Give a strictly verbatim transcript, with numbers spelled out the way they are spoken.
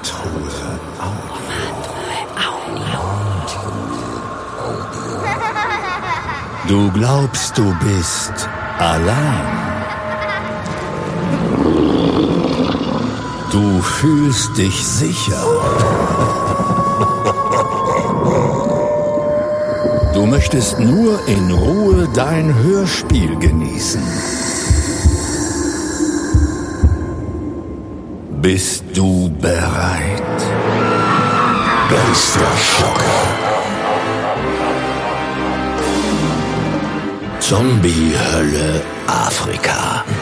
Nachtruhe Audio. Du glaubst, du bist allein. Du fühlst dich sicher. Du möchtest nur in Ruhe dein Hörspiel genießen. Bist du bereit? Geisterschocker. Zombie-Hölle Afrika.